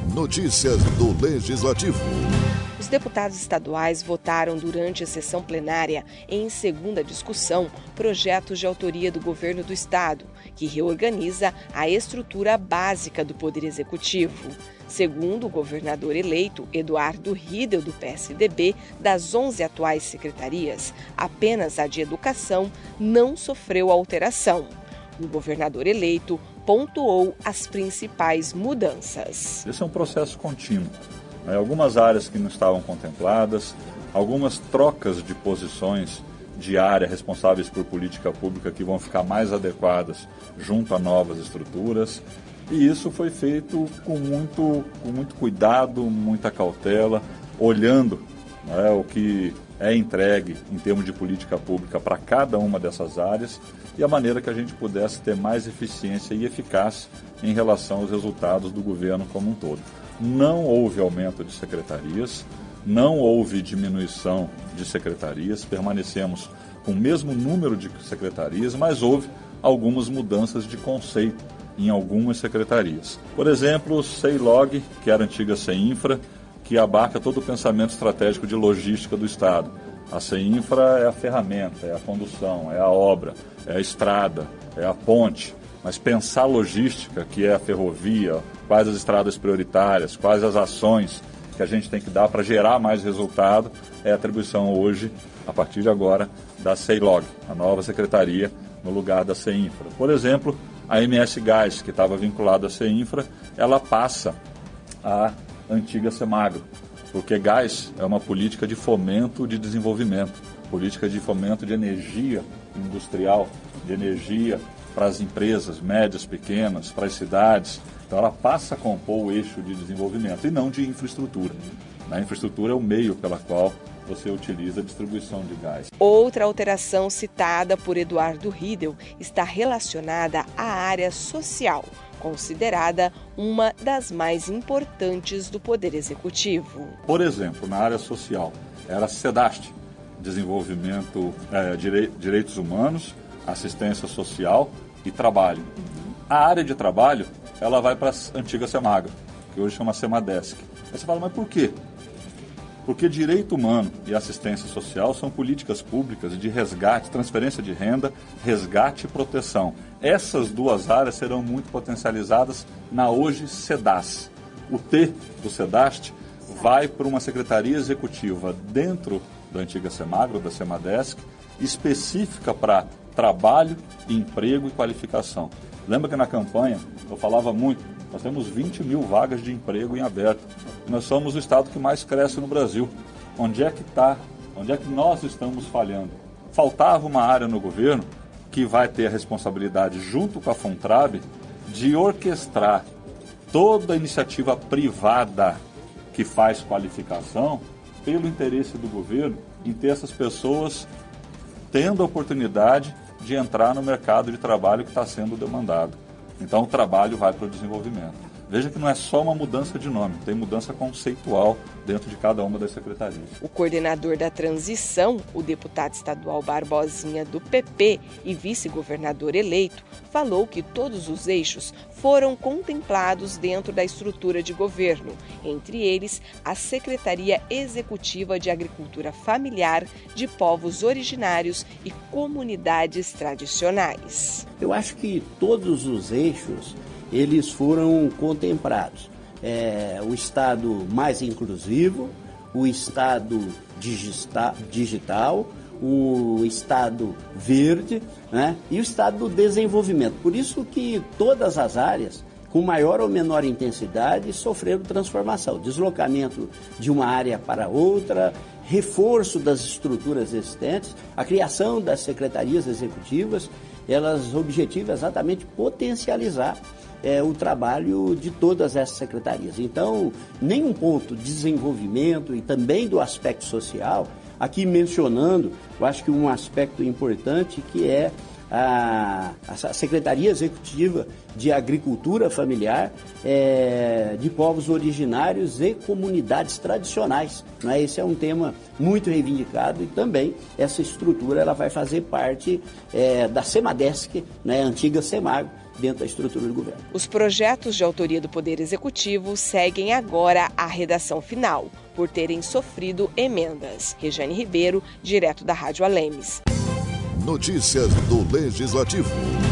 Notícias do Legislativo. Os deputados estaduais votaram durante a sessão plenária, em segunda discussão, projetos de autoria do governo do estado, que reorganiza a estrutura básica do Poder Executivo. Segundo o governador eleito, Eduardo Riedel, do PSDB, das 11 atuais secretarias, apenas a de Educação não sofreu alteração. O governador eleito pontuou as principais mudanças. Esse é um processo contínuo. Algumas áreas que não estavam contempladas, algumas trocas de posições de área responsáveis por política pública que vão ficar mais adequadas junto a novas estruturas. E isso foi feito com muito cuidado, muita cautela, olhando o que é entregue em termos de política pública para cada uma dessas áreas e a maneira que a gente pudesse ter mais eficiência e eficácia em relação aos resultados do governo como um todo. Não houve aumento de secretarias, não houve diminuição de secretarias, permanecemos com o mesmo número de secretarias, mas houve algumas mudanças de conceito em algumas secretarias. Por exemplo, o CEILOG, que era a antiga CEINFRA, que abarca todo o pensamento estratégico de logística do Estado. A CEINFRA é a ferramenta, é a condução, é a obra, é a estrada, é a ponte. Mas pensar logística, que é a ferrovia, quais as estradas prioritárias, quais as ações que a gente tem que dar para gerar mais resultado, é a atribuição hoje, a partir de agora, da CEILOG, a nova secretaria no lugar da CEINFRA. Por exemplo, a MS Gás, que estava vinculada à CEINFRA, ela passa à antiga CEMAGRO, porque gás é uma política de fomento de desenvolvimento, política de fomento de energia industrial, de energia para as empresas médias, pequenas, para as cidades. Então ela passa a compor o eixo de desenvolvimento e não de infraestrutura. A infraestrutura é o meio pela qual você utiliza a distribuição de gás. Outra alteração citada por Eduardo Riedel está relacionada à área social, considerada uma das mais importantes do Poder Executivo. Por exemplo, na área social, era SEDAST, Desenvolvimento, Direitos Humanos, Assistência Social e Trabalho. A área de trabalho, ela vai para a antiga CEMAGRO, que hoje chama CEMADESC. Aí você fala, mas por quê? Porque direito humano e assistência social são políticas públicas de resgate, transferência de renda, resgate e proteção. Essas duas áreas serão muito potencializadas na hoje SEDAS. O T do SEDAST vai para uma secretaria executiva dentro da antiga CEMAGRO, da CEMADESC, específica para trabalho, emprego e qualificação. Lembra que na campanha eu falava muito, nós temos 20 mil vagas de emprego em aberto. Nós somos o estado que mais cresce no Brasil. Onde é que nós estamos falhando? Faltava uma área no governo que vai ter a responsabilidade, junto com a FONTRAB, de orquestrar toda a iniciativa privada que faz qualificação pelo interesse do governo em ter essas pessoas tendo a oportunidade de entrar no mercado de trabalho que está sendo demandado. Então o trabalho vai para o desenvolvimento. Veja que não é só uma mudança de nome, tem mudança conceitual dentro de cada uma das secretarias. O coordenador da transição, o deputado estadual Barbosinha do PP e vice-governador eleito, falou que todos os eixos foram contemplados dentro da estrutura de governo, entre eles a Secretaria Executiva de Agricultura Familiar, de Povos Originários e Comunidades Tradicionais. Eu acho que todos os eixos eles foram contemplados. O Estado mais inclusivo, o Estado digital, o Estado verde, né? E o Estado do desenvolvimento. Por isso que todas as áreas, com maior ou menor intensidade, sofreram transformação. Deslocamento de uma área para outra, reforço das estruturas existentes, a criação das secretarias executivas, elas objetivam exatamente potencializar o trabalho de todas essas secretarias. Então, nenhum ponto de desenvolvimento e também do aspecto social, aqui mencionando, eu acho que um aspecto importante que é a Secretaria Executiva de Agricultura Familiar, de povos originários e comunidades tradicionais. Né? Esse é um tema muito reivindicado e também essa estrutura ela vai fazer parte da CEMADESC, né? Antiga CEMAGRO, dentro da estrutura do governo. Os projetos de autoria do Poder Executivo seguem agora a redação final, por terem sofrido emendas. Regiane Ribeiro, direto da Rádio Alemes. Notícias do Legislativo.